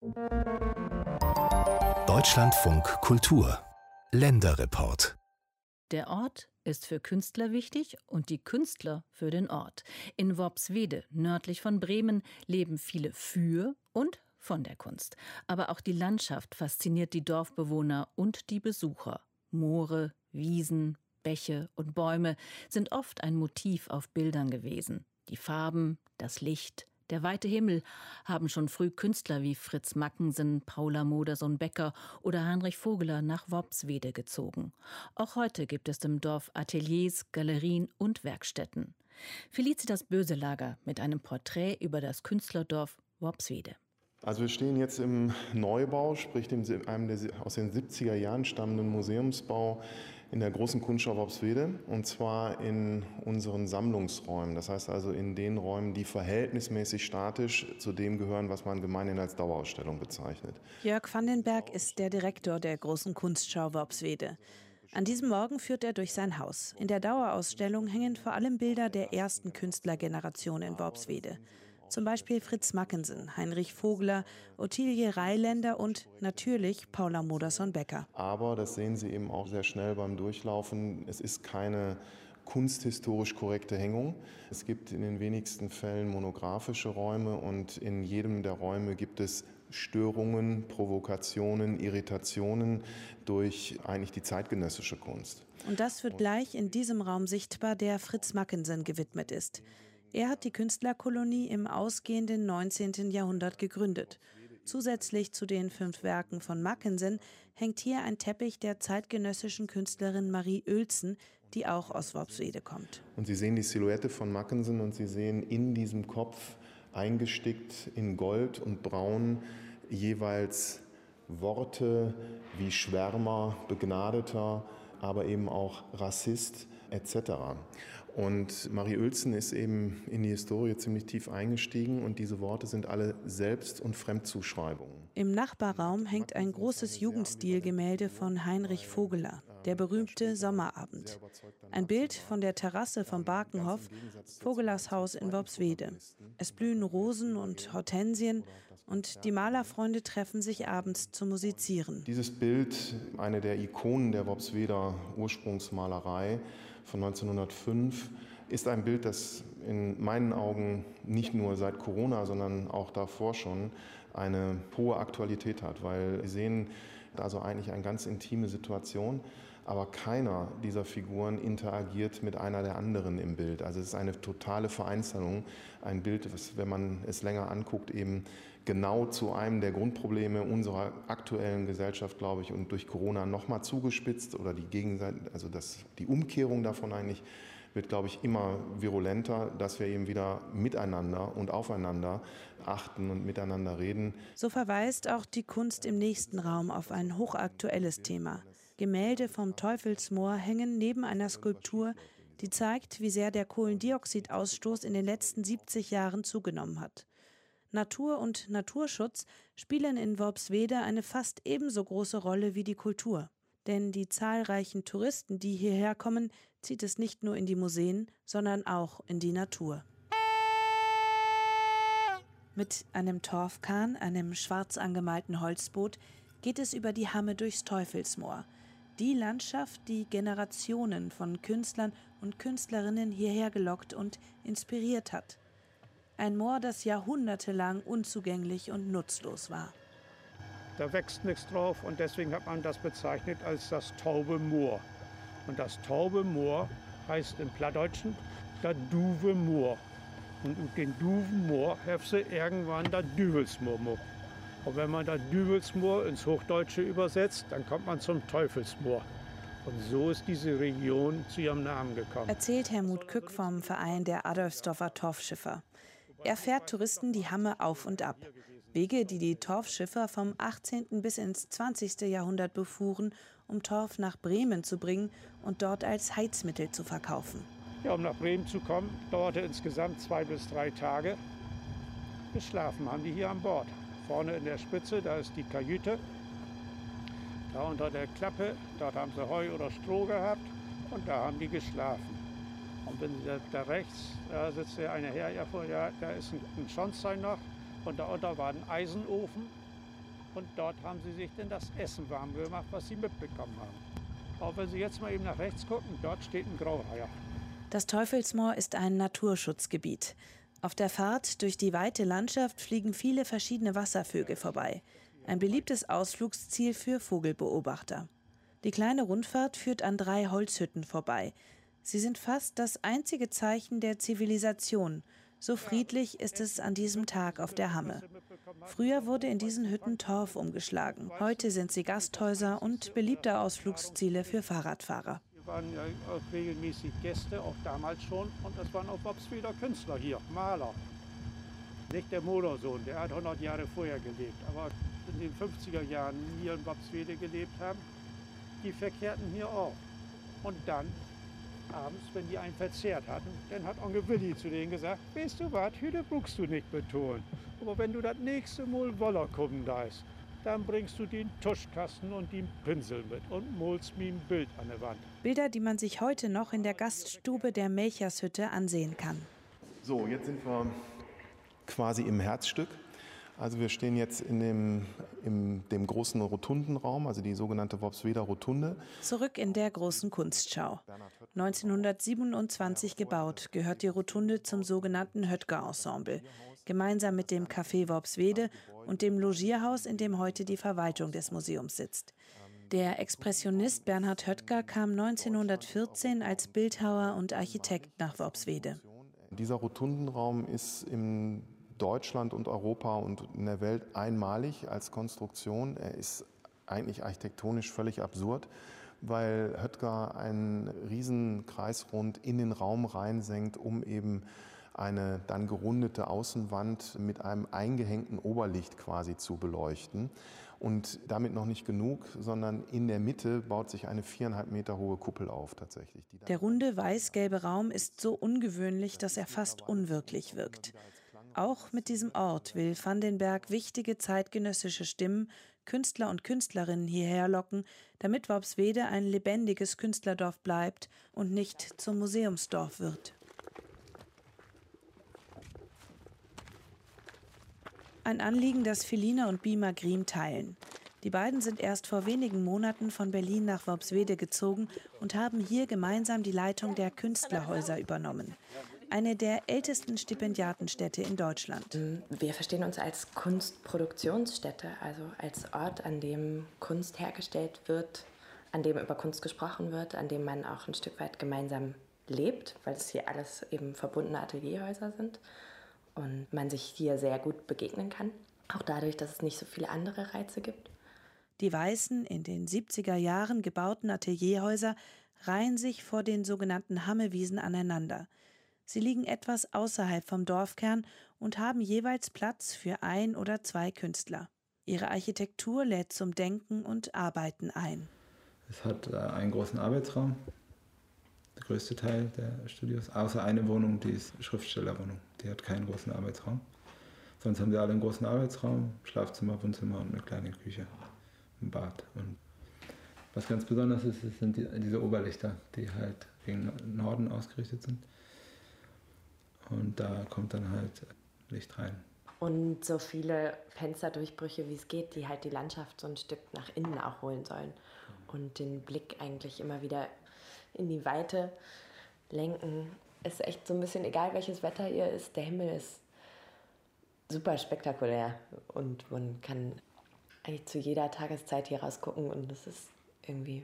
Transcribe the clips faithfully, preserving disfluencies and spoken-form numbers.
Deutschlandfunk Kultur Länderreport. Der Ort ist für Künstler wichtig und die Künstler für den Ort. In Worpswede, nördlich von Bremen, leben viele für und von der Kunst. Aber auch die Landschaft fasziniert die Dorfbewohner und die Besucher. Moore, Wiesen, Bäche und Bäume sind oft ein Motiv auf Bildern gewesen. Die Farben, das Licht, der weite Himmel haben schon früh Künstler wie Fritz Mackensen, Paula Modersohn-Becker oder Heinrich Vogeler nach Worpswede gezogen. Auch heute gibt es im Dorf Ateliers, Galerien und Werkstätten. Felicitas Böselager mit einem Porträt über das Künstlerdorf Worpswede. Also wir stehen jetzt im Neubau, sprich dem, einem der aus den siebziger Jahren stammenden Museumsbau in der großen Kunstschau Worpswede, und zwar in unseren Sammlungsräumen. Das heißt also in den Räumen, die verhältnismäßig statisch zu dem gehören, was man gemeinhin als Dauerausstellung bezeichnet. Jörg Vandenberg ist der Direktor der großen Kunstschau Worpswede. An diesem Morgen führt er durch sein Haus. In der Dauerausstellung hängen vor allem Bilder der ersten Künstlergeneration in Worpswede. Zum Beispiel Fritz Mackensen, Heinrich Vogeler, Ottilie Reiländer und natürlich Paula Modersohn-Becker. Aber, das sehen Sie eben auch sehr schnell beim Durchlaufen, es ist keine kunsthistorisch korrekte Hängung. Es gibt in den wenigsten Fällen monografische Räume und in jedem der Räume gibt es Störungen, Provokationen, Irritationen durch eigentlich die zeitgenössische Kunst. Und das wird gleich in diesem Raum sichtbar, der Fritz Mackensen gewidmet ist. Er hat die Künstlerkolonie im ausgehenden neunzehnten Jahrhundert gegründet. Zusätzlich zu den fünf Werken von Mackensen hängt hier ein Teppich der zeitgenössischen Künstlerin Marie Uelzen, die auch aus Worpswede kommt. Und Sie sehen die Silhouette von Mackensen und Sie sehen in diesem Kopf eingestickt in Gold und Braun jeweils Worte wie Schwärmer, Begnadeter, aber eben auch Rassist et cetera. Und Marie Uelzen ist eben in die Historie ziemlich tief eingestiegen und diese Worte sind alle Selbst- und Fremdzuschreibungen. Im Nachbarraum hängt ein großes Jugendstilgemälde von Heinrich Vogeler, der berühmte Sommerabend. Ein Bild von der Terrasse vom Barkenhof, Vogelers Haus in Worpswede. Es blühen Rosen und Hortensien und die Malerfreunde treffen sich abends zum Musizieren. Dieses Bild, eine der Ikonen der Worpsweder Ursprungsmalerei von neunzehnhundertfünf, ist ein Bild, das in meinen Augen nicht nur seit Corona, sondern auch davor schon eine hohe Aktualität hat, weil wir sehen also eigentlich eine ganz intime Situation, aber keiner dieser Figuren interagiert mit einer der anderen im Bild. Also es ist eine totale Vereinzelung, ein Bild, das, wenn man es länger anguckt, eben genau zu einem der Grundprobleme unserer aktuellen Gesellschaft, glaube ich, und durch Corona noch mal zugespitzt oder die Gegenseite, also das, die Umkehrung davon eigentlich wird, glaube ich, immer virulenter, dass wir eben wieder miteinander und aufeinander achten und miteinander reden. So verweist auch die Kunst im nächsten Raum auf ein hochaktuelles Thema. Gemälde vom Teufelsmoor hängen neben einer Skulptur, die zeigt, wie sehr der Kohlendioxidausstoß in den letzten siebzig Jahren zugenommen hat. Natur und Naturschutz spielen in Worpswede eine fast ebenso große Rolle wie die Kultur. Denn die zahlreichen Touristen, die hierher kommen, zieht es nicht nur in die Museen, sondern auch in die Natur. Mit einem Torfkahn, einem schwarz angemalten Holzboot, geht es über die Hamme durchs Teufelsmoor. Die Landschaft, die Generationen von Künstlern und Künstlerinnen hierher gelockt und inspiriert hat. Ein Moor, das jahrhundertelang unzugänglich und nutzlos war. Da wächst nichts drauf und deswegen hat man das bezeichnet als das taube Moor. Und das taube Moor heißt im Plattdeutschen das duwe Moor. Und mit dem duwen Moor hat sie irgendwann das Düvelsmoor. Und wenn man das Düvelsmoor ins Hochdeutsche übersetzt, dann kommt man zum Teufelsmoor. Und so ist diese Region zu ihrem Namen gekommen. Erzählt Helmut Kück vom Verein der Adolfsdorfer Torfschiffer. Er fährt Touristen die Hamme auf und ab. Wege, die die Torfschiffer vom achtzehnten bis ins zwanzigste Jahrhundert befuhren, um Torf nach Bremen zu bringen und dort als Heizmittel zu verkaufen. Ja, um nach Bremen zu kommen, dauerte insgesamt zwei bis drei Tage. Geschlafen haben die hier an Bord. Vorne in der Spitze, da ist die Kajüte. Da unter der Klappe, dort haben sie Heu oder Stroh gehabt und da haben die geschlafen. Und wenn sie da, da rechts, da sitzt der eine her, ja, ja, da ist ein, ein Schornstein noch und da unter war ein Eisenofen Und dort haben sie sich dann das Essen warm gemacht, was sie mitbekommen haben. Auch wenn Sie jetzt mal eben nach rechts gucken, dort steht ein Graureiher. Das Teufelsmoor ist ein Naturschutzgebiet. Auf der Fahrt durch die weite Landschaft fliegen viele verschiedene Wasservögel vorbei. Ein beliebtes Ausflugsziel für Vogelbeobachter. Die kleine Rundfahrt führt an drei Holzhütten vorbei. Sie sind fast das einzige Zeichen der Zivilisation. So friedlich ist es an diesem Tag auf der Hamme. Früher wurde in diesen Hütten Torf umgeschlagen. Heute sind sie Gasthäuser und beliebte Ausflugsziele für Fahrradfahrer. Wir waren ja auch regelmäßig Gäste, auch damals schon. Und das waren auch Worpsweder Künstler hier, Maler. Nicht der Modersohn, der hat hundert Jahre vorher gelebt. Aber in den fünfziger Jahren hier in Worpswede gelebt haben, die verkehrten hier auch. Und dann, abends, wenn die einen verzehrt hatten, dann hat Onkel Willi zu denen gesagt, weißt du was, Hüte brauchst du nicht betonen. Aber wenn du das nächste Mal Woller kommen darfst, dann bringst du den Tuschkasten und den Pinsel mit und malst mir ein Bild an der Wand. Bilder, die man sich heute noch in der Gaststube der Melchershütte ansehen kann. So, jetzt sind wir quasi im Herzstück. Also wir stehen jetzt in dem, in dem großen Rotundenraum, also die sogenannte Worpsweder Rotunde. Zurück in der großen Kunstschau. neunzehnhundertsiebenundzwanzig gebaut, gehört die Rotunde zum sogenannten Höttger-Ensemble. Gemeinsam mit dem Café Worpswede und dem Logierhaus, in dem heute die Verwaltung des Museums sitzt. Der Expressionist Bernhard Höttger kam neunzehnhundertvierzehn als Bildhauer und Architekt nach Worpswede. Dieser Rotundenraum ist im Deutschland und Europa und in der Welt einmalig als Konstruktion. Er ist eigentlich architektonisch völlig absurd, weil Höttger einen riesen Kreisrund in den Raum reinsenkt, um eben eine dann gerundete Außenwand mit einem eingehängten Oberlicht quasi zu beleuchten. Und damit noch nicht genug, sondern in der Mitte baut sich eine viereinhalb Meter hohe Kuppel auf tatsächlich. Der runde weiß-gelbe Raum ist so ungewöhnlich, dass er fast unwirklich wirkt. Auch mit diesem Ort will van den Berg wichtige zeitgenössische Stimmen, Künstler und Künstlerinnen hierher locken, damit Worpswede ein lebendiges Künstlerdorf bleibt und nicht zum Museumsdorf wird. Ein Anliegen, das Feline und Bima Griem teilen. Die beiden sind erst vor wenigen Monaten von Berlin nach Worpswede gezogen und haben hier gemeinsam die Leitung der Künstlerhäuser übernommen. Eine der ältesten Stipendiatenstädte in Deutschland. Wir verstehen uns als Kunstproduktionsstätte, also als Ort, an dem Kunst hergestellt wird, an dem über Kunst gesprochen wird, an dem man auch ein Stück weit gemeinsam lebt, weil es hier alles eben verbundene Atelierhäuser sind und man sich hier sehr gut begegnen kann. Auch dadurch, dass es nicht so viele andere Reize gibt. Die weißen, in den siebziger Jahren gebauten Atelierhäuser reihen sich vor den sogenannten Hammewiesen aneinander. Sie liegen etwas außerhalb vom Dorfkern und haben jeweils Platz für ein oder zwei Künstler. Ihre Architektur lädt zum Denken und Arbeiten ein. Es hat äh, einen großen Arbeitsraum, der größte Teil der Studios, außer eine Wohnung, die ist Schriftstellerwohnung. Die hat keinen großen Arbeitsraum. Sonst haben sie alle einen großen Arbeitsraum, Schlafzimmer, Wohnzimmer und eine kleine Küche, ein Bad. Und was ganz besonders ist, sind die, diese Oberlichter, die halt gegen Norden ausgerichtet sind. Und da kommt dann halt Licht rein. Und so viele Fensterdurchbrüche, wie es geht, die halt die Landschaft so ein Stück nach innen auch holen sollen. Und den Blick eigentlich immer wieder in die Weite lenken. Es ist echt so ein bisschen egal, welches Wetter hier ist. Der Himmel ist super spektakulär. Und man kann eigentlich zu jeder Tageszeit hier rausgucken. Und das ist irgendwie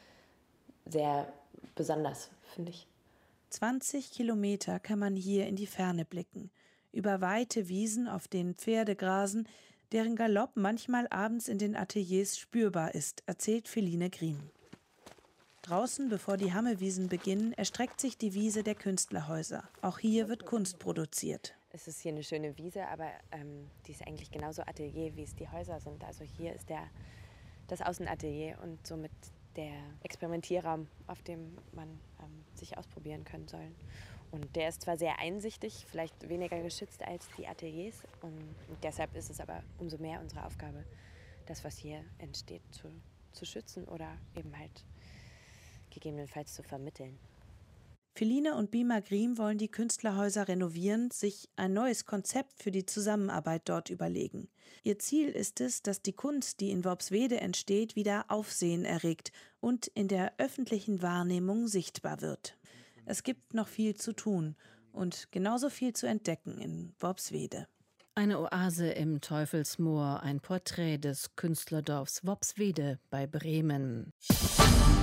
sehr besonders, finde ich. zwanzig Kilometer kann man hier in die Ferne blicken, über weite Wiesen, auf denen Pferde grasen, deren Galopp manchmal abends in den Ateliers spürbar ist, erzählt Feline Griem. Draußen, bevor die Hammewiesen beginnen, erstreckt sich die Wiese der Künstlerhäuser. Auch hier wird Kunst produziert. Es ist hier eine schöne Wiese, aber ähm, die ist eigentlich genauso Atelier, wie es die Häuser sind. Also hier ist der, das Außenatelier und somit der Experimentierraum, auf dem man ähm, sich ausprobieren können soll. Und der ist zwar sehr einsichtig, vielleicht weniger geschützt als die Ateliers. Und, und deshalb ist es aber umso mehr unsere Aufgabe, das, was hier entsteht, zu, zu schützen oder eben halt gegebenenfalls zu vermitteln. Feline und Bima Griem wollen die Künstlerhäuser renovieren, sich ein neues Konzept für die Zusammenarbeit dort überlegen. Ihr Ziel ist es, dass die Kunst, die in Worpswede entsteht, wieder Aufsehen erregt und in der öffentlichen Wahrnehmung sichtbar wird. Es gibt noch viel zu tun und genauso viel zu entdecken in Worpswede. Eine Oase im Teufelsmoor, ein Porträt des Künstlerdorfs Worpswede bei Bremen.